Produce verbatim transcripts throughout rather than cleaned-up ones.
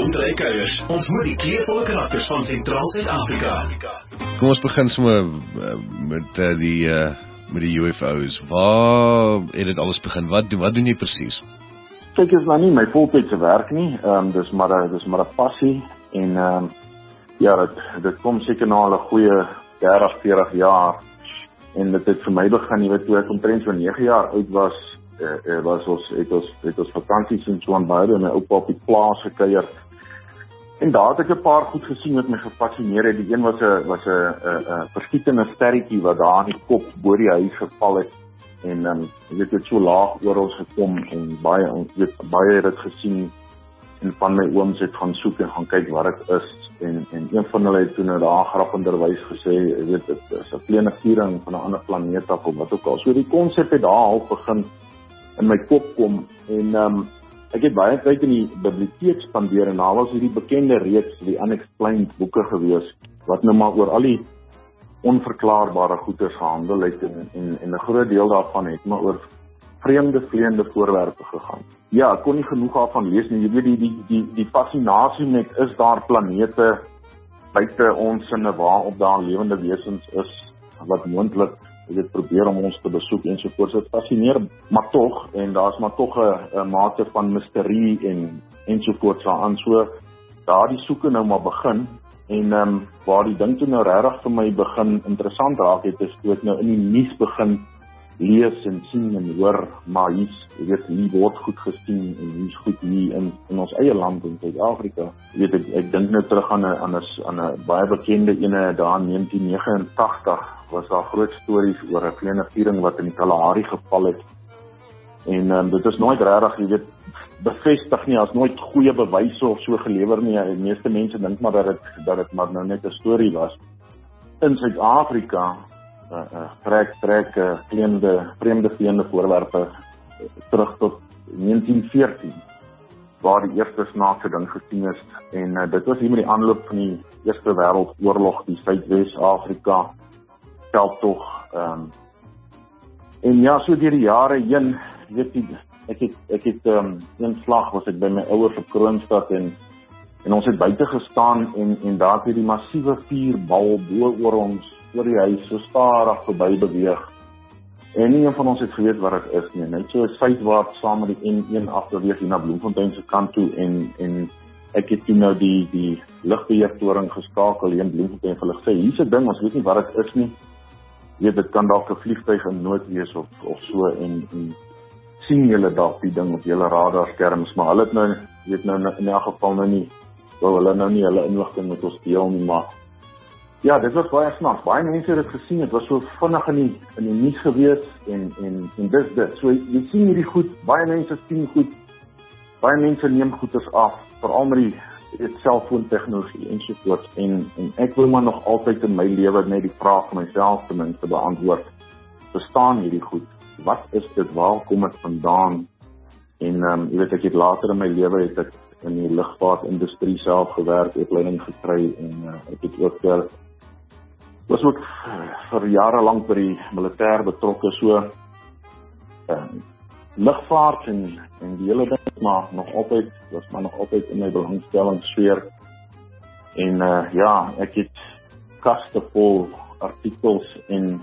Rondrykuiers, ontmoet die kleurvolle karakters van Sentraal Suid-Afrika. Kom ons begin sommer met uh, die uh, met die U F O's. Waar het dit alles begin? Wat doen wat doen jy presies? Kyk, is nou nie my voltydse werk nie. Ehm um, dis maar 'n dis maar 'n passie en ehm um, ja, dit dit kom seker na 'n goeie dertig, veertig jaar. En dit het vir my begin, jy weet, toe ek omtrent so nege jaar oud was, uh, was ons het ons het ons vakansies in Swanbaai en my oupa op die plaas gekuier. En daar het ek 'n paar goed gesien wat my gefascineer het. Die een was 'n was 'n 'n verskietende sterretjie wat daar in die kop bo die huis geval het. En um, jy weet, het so laag oor ons gekom en baie ons weet baie het dit gesien en van my ooms het gaan soek en gaan kyk wat dit is. En en een van hulle het toe nou daar grappenderwys gesê, jy weet, dit is 'n planetering van 'n ander planeet af of wat ook al. So die konsep het daar al begin in my kop kom en um, ek het baie tyd in die biblioteek spandeer en daar was hierdie bekende reeks, die Unexplained boeke gewees, wat nou maar oor al die onverklaarbare goeders gehandel het en, en, en 'n groot deel daarvan het maar oor vreemde, vreemde voorwerpe gegaan. Ja, ek kon nie genoeg daarvan lees nie. Jy weet, die, die, die, die fascinasie met, is daar planete buite ons sinne waarop daar lewende wesens is, wat moontlik, jy weet, probeer om ons te besoek ensovoorts. Dit fascineer, maar tog, en daar's maar tog 'n mate van misterie en ensovoorts daaraan. So, daar die soeke nou maar begin, en um, waar die ding toe nou regtig vir my begin interessant raak het, is toe ek nou in die nuus begin lees en sien en hoor, maar hier's, jy weet, hier word goed gesien en hier's goed hier in, in ons eie land in Suid-Afrika. Jy weet, ek, ek dink nou terug aan 'n aan 'n aan 'n baie bekende ene daar in negentien negenentagtig was daar groot stories oor 'n klein viering wat in die Kalahari geval het. En um, dit is nooit regtig, jy weet, bevestig nie, as nooit goeie bewyse of so gelewer nie. Die meeste mense dink maar dat dit dat dit maar nou net 'n storie was. In Suid-Afrika Uh, uh, trek, trek, uh, vreemde, vreemde, vreemde voorwerpe uh, terug tot negentien veertien, waar die eerste snaakse ding gesien is, en uh, dit was hier met die aanloop van die Eerste Wêreldoorlog, die Suidwes-Afrika veldtog, um, en ja, so deur die jare heen, weet jy, ek het, ek het um, een slag was ek by my ouers op Kroonstad, en, en ons het buite gestaan, en, en daar het die massiewe vuurbal bo oor ons, oor die huis, so stadig verby beweeg. En nie een van ons het geweet wat dit is nie. Net so suidwaarts saam met die N een afbeweeg hier na Bloemfontein se kant toe, en, en ek het toe nou die, die lugbeheertoring geskakel hier in Bloemfontein vir hulle gesê, hier's 'n ding, ons weet nie wat dit is nie. Weet, dit kan dalk 'n vliegtuig in nood wees of, of so, en, en sien julle dalk die ding op julle radarskerms, maar hulle het nou, weet nou in elk geval nou nie, wel hulle nou nie hulle inligting met ons deel nie, maar ja, dit was baie snaaks. Baie mense het dit gesien. Dit was so vinnig in die in die nuus gewees en en en dis dit. So jy sien hierdie goed, baie mense sien goed. Baie mense neem goeders af, veral met die, die selfoon-tegnologie ensovoorts. En en ek wil maar nog altyd in my lewe net die vraag vir myself ten minste beantwoord. Verstaan hierdie goed? Wat is dit? Waar kom dit vandaan? En um, jy weet, ek het later in my lewe het ek in die lugvaartindustrie self gewerk, opleiding gekry en uh, ek het ook uh, was ook vir jare lank by die militêr betrokke, so uh, lugvaart en, en die hele ding, maar nog altyd, was maar nog altyd in my belangstellingssfeer. En uh, ja, ek het kaste vol artikels en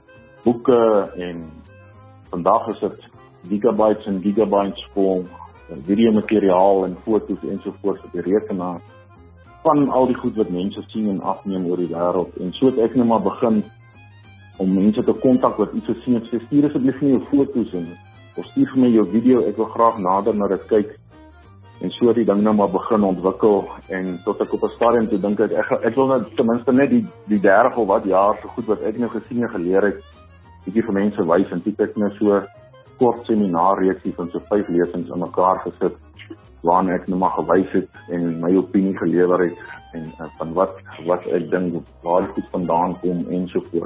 boeke en vandag is dit gigabytes en gigabytes vol videomateriaal en foto's ensovoorts op die rekenaar van al die goed wat mense sien en afneem oor die wêreld. En so het ek nou maar begin om mense te kontak wat iets gesien het, sê stuur asseblief nie jou foto's en of stuur vir my jou video, ek wil graag nader na dit kyk. En so het die ding nou maar begin ontwikkel en tot ek op 'n stadium toe dink ek ek, ek wil nou ten minste net die die dertig of wat jaar so goed wat ek nou gesien en geleer het, bietjie vir mense wys en tipe ek nou so kort seminaarreeksie van so vyf lesings aan mekaar gesit, waarin ek nou maar gewys het en my opinie gelewer het en uh, van wat wat ek dink waar dit vandaan kom en so voort.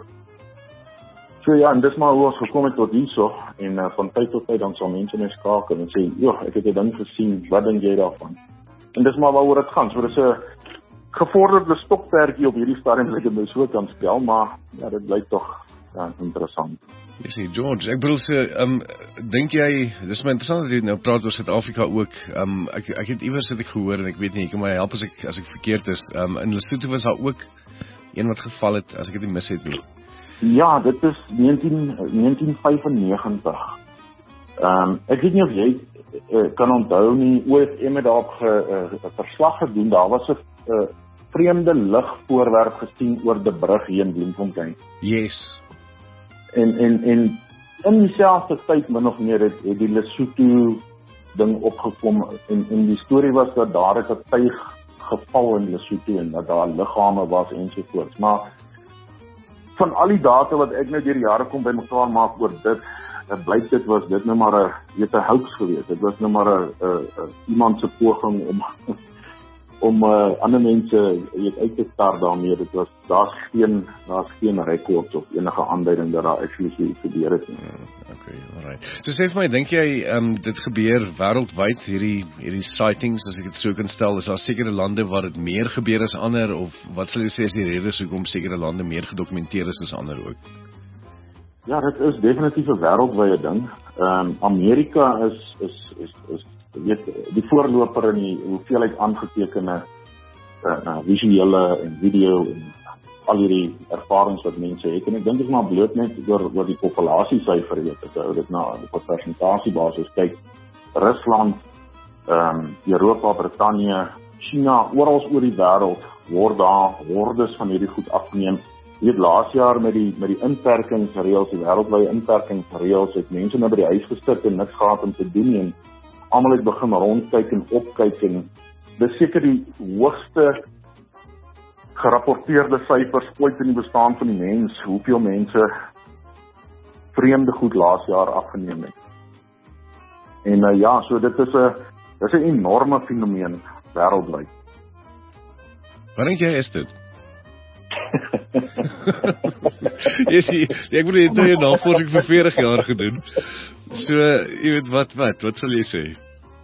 So ja, en dis maar hoe ons gekom het tot hierso en uh, van tyd tot tyd dan sal mense my skakel en sê, "Joh, ek het 'n ding gesien, wat dink jy daarvan?" En dis maar waaroor dit gaan. So dis 'n gevorderde stokperdjie op hierdie stadium as ek dit nou so kan stel, maar ja, dit blyk tog ja, interessant. Jy sê George, ek bedoel so, um, dink jy, dis my interessant dat jy nou praat oor Suid-Afrika ook, um, ek, ek het iewers het ek gehoor, en ek weet nie, jy kan my help as ek, as ek verkeerd is, um, in Lesotho was daar ook een wat geval het, as ek dit nie mis het nie. Ja, dit is negentien vyfennegentig. Um, ek weet nie of jy uh, kan onthou nie, O F M het daarop ge, uh, verslag gedoen, daar was 'n uh, vreemde ligvoorwerp gesien oor die brug hier in Bloemfontein. Yes. En, en, en in dieselfde tyd min of meer het, het die Lesotho ding opgekom en, en die storie was dat daar het 'n tuig geval in Lesotho en dat daar liggame was ensovoorts. Maar van al die data wat ek nou deur die jare kom bymekaar maak oor dit, dit blyk dit was dit nou maar 'n weet 'n hoax geweest. Dit was nou maar 'n iemand se poging om om uh, ander mense weet uit te star daarmee. Dit was daar's geen daar's geen rekords of enige aanduiding dat daar actually iets gebeur het nie. Uh, okay, alright. So sê vir my, dink jy um, dit gebeur wêreldwyd hierdie hierdie sightings, as ek dit so kan stel, is daar sekere lande waar dit meer gebeur as ander, of wat sal jy sê is die redes hoekom sekere lande meer gedokumenteer is as ander ook? Ja, dit is definitief 'n wêreldwye ding. Ehm um, Amerika is is is is weet die voorloper in die hoeveelheid aangetekende uh, uh, visuele en video en al hierdie ervarings wat mense het. En ek dink dit is maar bloot net oor oor die populasiesyfer, weet ek, ou dit na op 'n persentasiebasis kyk. Rusland, ehm um, Europa, Brittanje, China, oral oor die wêreld word daar hordes van hierdie goed afgeneem. Jy weet, laas jaar met die met die inperkingsreëls, die wêreldwye inperkingsreëls, het mense nou by die huis gesit en niks gehad om te doen nie. En almal het begin rondkyk en opkyk en dis seker die hoogste gerapporteerde syfers ooit in die bestaan van die mens, hoeveel mense vreemde goed laas jaar afgeneem het. En uh, ja, so dit is 'n dis 'n enorme fenomeen wêreldwyd. Wat dink jy is dit? Yes, jy, ek bedoel, jy het jou navorsing vir veertig jaar gedoen. So, jy weet wat, wat, wat sal jy sê?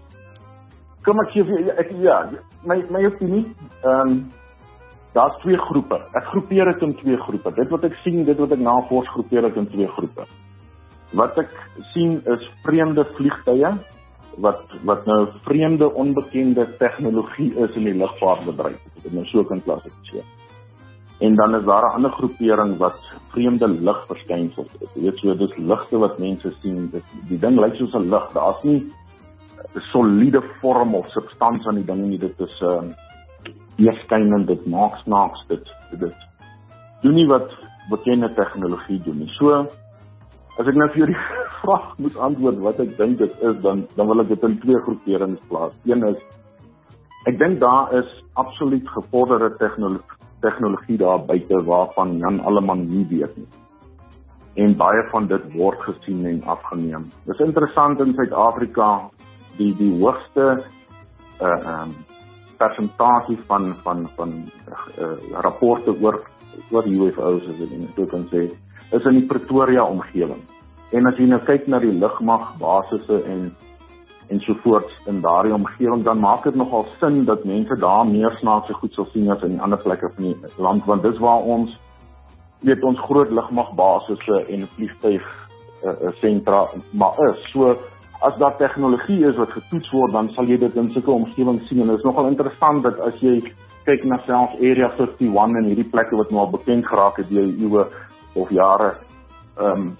Kom ek sê vir ek ja, my my opinie, ehm um, daar's twee groepe. Ek groepeer dit in twee groepe. Dit wat ek sien, dit wat ek navors, groepeer dit in twee groepe. Wat ek sien is vreemde vliegtye wat wat nou vreemde onbekende tegnologie is in die lugvaartbedryf. Ek het nou so kan klassifiseer. En dan is daar 'n ander groepering wat vreemde ligverskynsels is. Jy weet, so dis ligte wat mense sien. Dit, die ding lyk soos 'n lig. Daar's nie 'n soliede vorm of substansie aan die ding nie. Dit is 'n uh, weerskynend, dit maak snaaks, dit dit doen nie wat bekende tegnologie doen nie. So as ek nou vir die vraag moet antwoord wat ek dink dit is, dan dan wil ek dit in twee groeperings plaas. Een is ek dink daar is absoluut gevorderde tegnologie tegnologie daar buite waarvan Jan Alleman nie weet nie. En baie van dit word gesien en afgeneem. Dit is interessant in Suid-Afrika die die hoogste uh um persentasie van van van uh, rapporte oor oor U F O's, as ek dit kan sê, is in die Pretoria omgewing. En as jy nou kyk na die lugmag basisse en ensovoorts in daardie omgewing, dan maak dit nogal sin dat mense daar meer snaakse goed sal sien as in ander plekke van die land, want dis waar ons weet ons groot lugmagbasisse en vliegtuig uh, sentra maar is. So as daar tegnologie is wat getoets word, dan sal jy dit in sulke omgewings sien. En dit is nogal interessant dat as jy kyk na selfs Area vyfenvyftig en hierdie plekke wat nou al bekend geraak het deur eeue of jare, ehm um,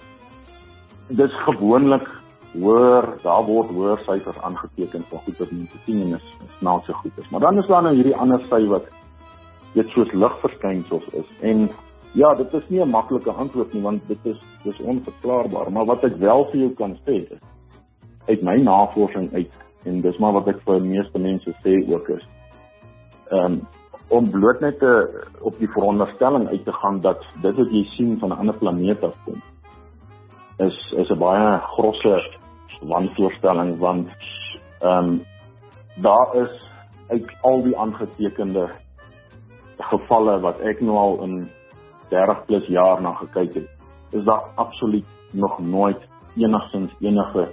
dis gewoonlik hoor, daar word hoër syfers aangeteken van goed wat mense sien en is snaakse goed is. Maar dan is daar nou hierdie ander sy wat dit soos ligverskynsels is. En ja, dit is nie 'n maklike antwoord nie, want dit is dis onverklaarbaar. Maar wat ek wel vir jou kan sê is, uit my navorsing uit, en dis maar wat ek vir die meeste mense sê ook is, um, om bloot net te, op die veronderstelling uit te gaan dat dit wat jy sien van 'n ander planeet afkom, is is 'n baie grosse wanvoorstelling, want um, daar is uit al die aangetekende gevalle wat ek nou al in dertig plus jaar na gekyk het, is daar absoluut nog nooit enigstens enige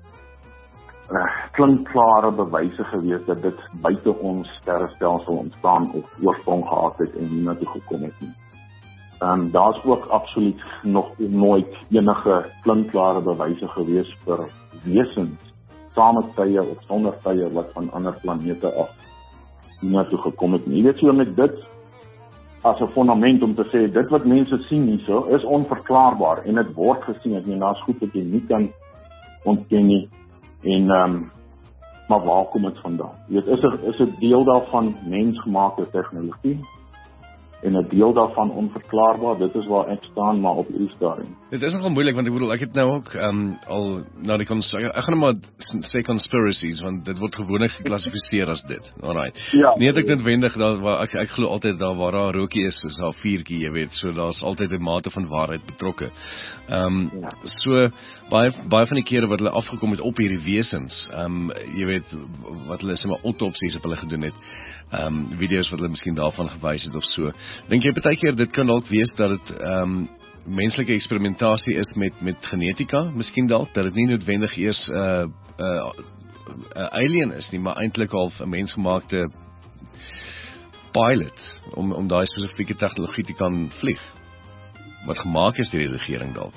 uh, klinkklare bewyse gewees dat dit buite ons sterrestelsel ontstaan of oorsprong gehad het en hiernatoe gekom het nie. Um, daar's ook absoluut nog nooit enige klinkklare bewyse gewees vir wesens, saam met tye of sonder tye wat van ander planete af hiernatoe gekom het. Jy weet so met dit as 'n fondament om te sê, dit wat mense sien hierso is onverklaarbaar en dit word gesien. Ek meen, daar's goed wat jy nie kan ontken nie. En um, maar waar kom dit vandaan? Jy weet, is er, is 'n deel daarvan mensgemaakte tegnologie en 'n deel daarvan onverklaarbaar. Dit is waar ek staan, maar op die stadium. Dit is nogal moeilik, want ek bedoel, ek het nou ook um, al na die cons- ek gaan nou maar sê conspiracies, want dit word gewoonlik geklassifiseer as dit. Alright. Ja, nie het ek noodwendig daar waar ek ek glo altyd daar waar daar rookie is, is daar vuurtjie, jy weet, so daar's altyd 'n mate van waarheid betrokke. Ehm um, ja. So baie baie van die kere wat hulle afgekom het op hierdie wesens, ehm um, jy weet wat hulle sê maar autopsies op hulle gedoen het. Ehm um, video's wat hulle miskien daarvan gewys het of so. Dink jy baie keer dit kan dalk wees dat dit ehm um, menslike eksperimentasie is met met genetika, miskien dalk dat dit nie noodwendig eers 'n uh, 'n uh, uh, alien is nie, maar eintlik al 'n mensgemaakte pilot om om daai spesifieke tegnologie te kan vlieg wat gemaak is deur die regering dalk.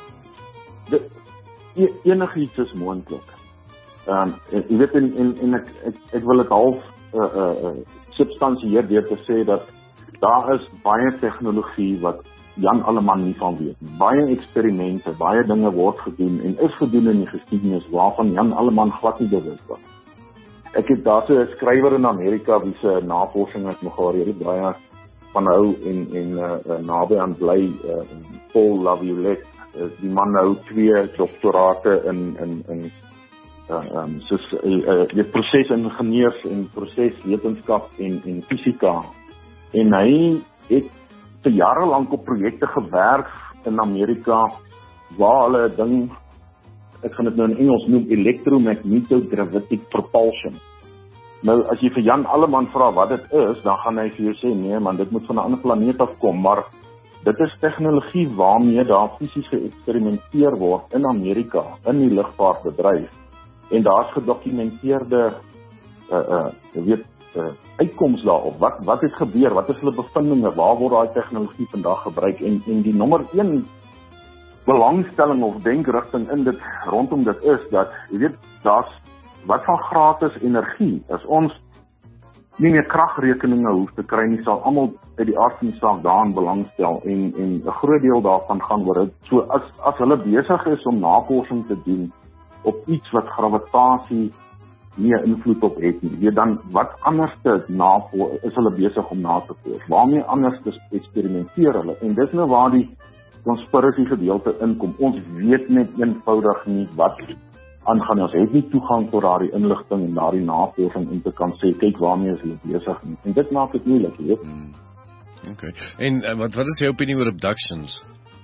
E, enigiets is moontlik. Ehm um, jy weet en en, en ek, ek ek wil dit half uh, uh, uh, substansieer deur te sê dat daar is baie tegnologie wat Jan Alleman nie van weet. Baie eksperimente, baie dinge word gedoen en is gedoen in die geskiedenis waarvan Jan Alleman glad nie bewus was. Ek het daar so 'n skrywer in Amerika wie se navorsing ek nogal redelik baie van hou en en uh, naby aan bly, uh, Paul Laviolette. Uh, die man hou twee doktorate in in in uh, um, soos uh, uh, prosesingenieurs en proseswetenskap en en fisika. En hy het vir jare lank op projekte gewerk in Amerika waar hulle 'n ding, ek gaan dit nou in Engels noem, electromagnetic propulsion. Nou as jy vir Jan Alleman vra wat dit is, dan gaan hy vir jou sê nee man, dit moet van 'n ander planeet af kom, maar dit is tegnologie waarmee daar fisies geëksperimenteer word in Amerika in die lugvaartbedryf. En daar's gedokumenteerde uh uh jy weet uh, uitkoms daarop. Wat wat het gebeur? Wat is hulle bevindinge? Waar word daai tegnologie vandag gebruik? En en die nommer een belangstelling of denkrigting in dit rondom dit is dat jy weet daar's wat van gratis energie. As ons nie meer kragrekeninge hoef te kry nie, sal almal uit die aard van die saak daarin belangstel en en 'n groot deel daarvan gaan oor dit. So as as hulle besig is om navorsing te doen op iets wat gravitasie nie 'n invloed op het nie, weet dan wat anders te navors is hulle besig om na te voer. Waarmee anders te eksperimenteer hulle? En dis nou waar die conspiracy gedeelte inkom. Ons weet net eenvoudig nie wat aangaan. Ons het nie toegang tot daardie inligting en daardie navorsing om te kan sê kyk waarmee is hulle besig nie. En dit maak dit moeilik, jy weet. Hmm. Okay. En uh, wat wat is jou opinie oor abductions?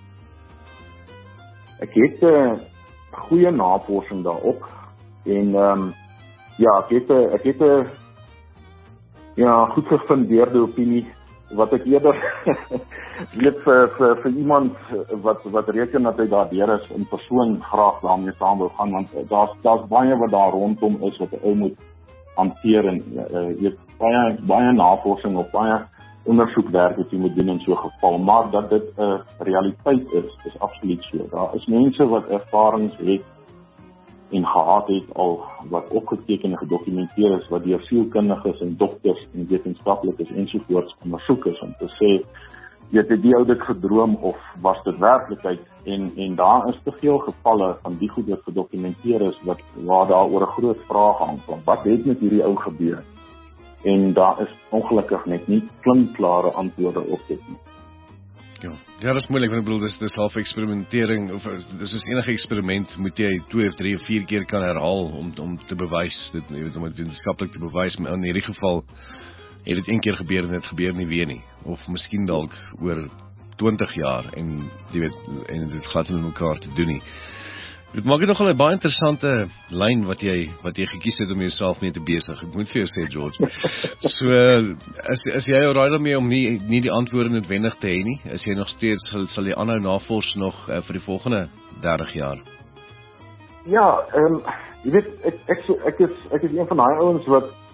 Ek het 'n uh, goeie navorsing daarop en ehm um, ja, ek het 'n ek het 'n ja, goed gefundeerde opinie wat ek eerder weet vir vir vir iemand wat wat reken dat hy daardeur is in persoon graag daarmee saam wil gaan, want daar's daar's baie wat daar rondom is wat 'n ou moet hanteer en uh, weet baie baie navorsing of baie ondersoekwerk wat jy moet doen in so 'n geval, maar dat dit 'n uh, realiteit is, is absoluut so. Daar is mense wat ervarings het en gehad het al wat opgeteken en gedokumenteer is wat deur sielkundiges en dokters en wetenskaplikes ensovoorts ondersoek is om te sê weet jy die ou dit gedroom of was dit werklikheid en en daar is te veel gevalle van die goed wat gedokumenteer is wat waar daar oor 'n groot vraag hang van wat het met hierdie ou gebeur en daar is ongelukkig net nie klinkklare antwoorde op dit nie. Ja, ja, dat is moeilik, want ek bedoel, dis, dis half eksperimentering, of dis is enige eksperiment, moet jy twee of drie of vier keer kan herhaal, om, om te bewys, dit, jy weet, om het wetenskaplik te bewys, maar in hierdie geval, het het een keer gebeur en het gebeur nie weer nie, of miskien dalk oor twintig jaar, en jy weet, en dit glad nie met mekaar te doen nie. Dit maak dit nogal 'n baie interessante lyn wat jy wat jy gekies het om jouself mee te besig. Ek moet vir jou sê, George. So as as jy alraai daarmee om nie nie die antwoorde noodwendig te hê nie, is jy nog steeds sal, sal jy aanhou navors nog uh, vir die volgende dertig jaar. Ja, ehm um, jy weet ek ek ek is ek is een van daai ouens wat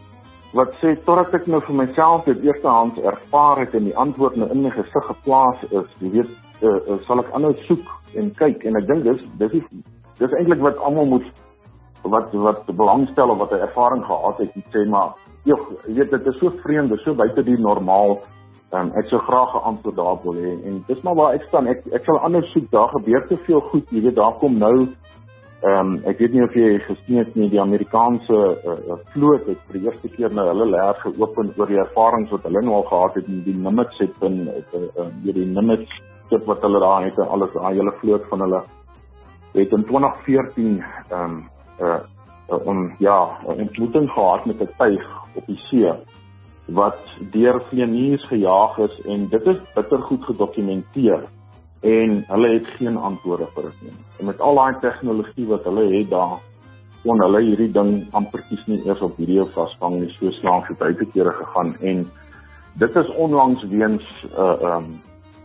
wat sê, totdat ek nou vir myself dit eerstehands ervaar het en die antwoord nou in my gesig geplaas is, jy weet, uh, uh, sal ek aanhou soek en kyk, en ek dink dis, dis, is, dis eintlik wat almal moet, wat, wat belangstel of wat 'n ervaring gehad het, en sê, maar, joh, jy weet, dit is so vreemd, dit is so buite die normaal, um, ek sou graag 'n antwoord daarop wil hê, en dis maar waar ek staan, ek, ek sal aanhou soek, daar gebeur te veel goed, jy weet, daar kom nou, Um, ek weet nie of jy gesien het nie, die Amerikaanse uh, vloot het vir die eerste keer nou hulle leer geopen oor die ervarings wat hulle nou al gehad het in die Nimitz het en uh, uh, die Nimitz skip wat hulle daar het en alles, daai hele vloot van hulle het in twintig veertien um, uh, uh, um, ja, 'n ontmoeting gehad met 'n tuig op die see wat deur vleeniers gejaag is en dit is bitter goed gedokumenteer. En hulle het geen antwoorde vir dit nie. En met al daai tegnologie wat hulle het daar, kon hulle hierdie ding amper kies nie eers op video vasvang nie, so snaaks het uit 'n kere gegaan. En dit is onlangs weens, uh, um,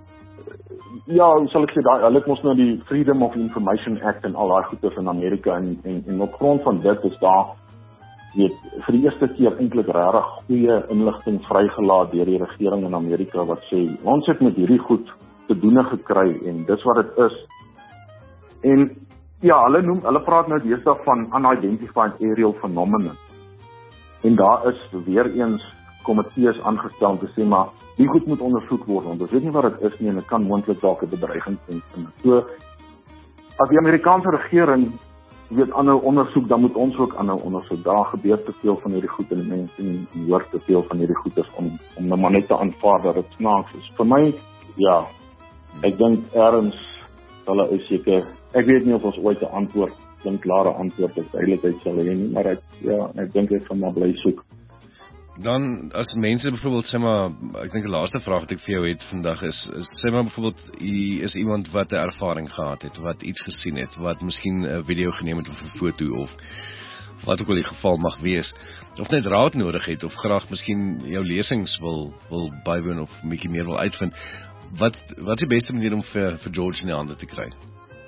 ja, hoe sal ek sê, daai, hulle het mos nou die Freedom of Information Act en al daai goeders in Amerika, en, en, en op grond van dit is daar, weet, vir die eerste keer eintlik regtig goeie inligting vrygelaat deur die regering in Amerika wat sê, ons het met hierdie goed te doene gekry en dis wat dit is. En ja, hulle noem, hulle praat nou deesdae van unidentified aerial phenomena. En daar is weer eens komitees aangestel om te sê, maar die goed moet ondersoek word, want ons weet nie wat dit is nie en dit kan moontlik dalk 'n bedreiging wees. So as die Amerikaanse regering weet aanhou ondersoek, dan moet ons ook aanhou ondersoek. Daar gebeur te veel van hierdie goed en mense en hoor te veel van hierdie goed is om om nou maar net te aanvaar dat dit snaaks is. Vir my, ja, ek dink erns sal hy seker, ek weet nie of ons ooit 'n antwoord, 'n klare antwoord of duidelikheid sal hê nie, maar ek, ja, ek dink ek gaan maar bly soek. Dan, as mense byvoorbeeld, sê maar, ek dink die laaste vraag wat ek vir jou het vandag is, is sê maar byvoorbeeld, jy is iemand wat 'n ervaring gehad het, wat iets gesien het, wat miskien 'n video geneem het of 'n foto of wat ook al die geval mag wees, of net raad nodig het, of graag miskien jou lesings wil, wil bywoon of 'n bietjie meer wil uitvind. Wat, wat is die beste manier om vir, vir George in die hande te kry?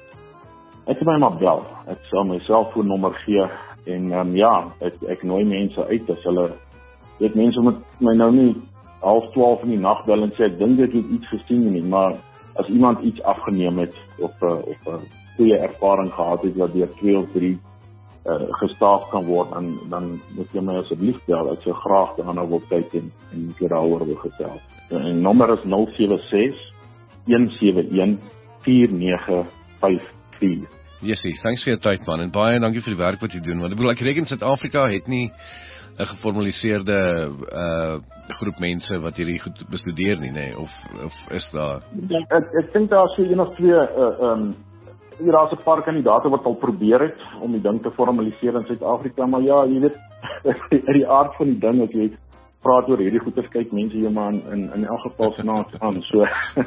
Ek het my maar bel. Ek sal my selfoonnommer gee en um, ja, ek, ek nooi mense uit as hulle, weet mense moet my nou nie half twaalf in die nag bel en sê ek dink ek het iets gesien nie, maar as iemand iets afgeneem het of 'n of 'n goeie ervaring gehad het wat deur twee of drie uh, gestaaf kan word, dan dan moet jy my asseblief bel. Ek sou graag daarna wil kyk en en ek daaroor wil gesels. En nommer is nul sewe ses, een sewe een, vier nege vyf vier. Jessie, thanks vir jou tyd man, en baie dankie vir die werk wat jy doen, want ek bedoel, ek reken Suid-Afrika het nie 'n geformaliseerde uh, groep mense wat hierdie goed bestudeer nie, nee, of, of is daar? Ja, ek, ek dink daar is so een of twee, uh, um, hier daar is 'n paar kandidaate wat al probeer het om die ding te formaliseer in Suid-Afrika, maar ja, jy weet, uit die aard van die ding, as jy praat oor hierdie goeders, kyk mense hier maar in, in, in elk geval snaaks aan, so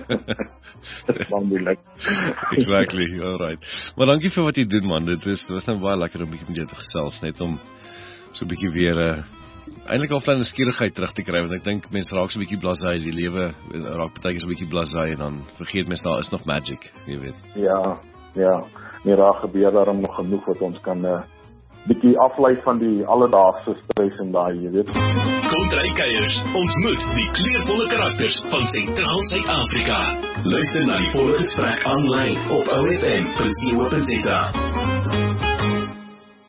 dit is wel moeilik. Exactly, alright. Maar dankie vir wat jy doen man, dit is, dit was nou baie lekker om 'n bietjie met jou te gesels, net om so 'n bietjie weer, uh, eintlik al 'n nuuskierigheid terug te kry, want ek dink mense raak so 'n bietjie blasé, die lewe raak partykeer so 'n bietjie blasé en dan vergeet mense daar is nog magic, jy weet. Ja, ja, nee, daar gebeur daarom nog genoeg wat ons kan uh, bietjie aflei van die alledaagse stres en daai, jy weet. Kontrykuiers ontmoet die kleurvolle karakters van Sentraal Suid-Afrika. Luister na die volle gesprek aanlyn op o f m punt co punt za.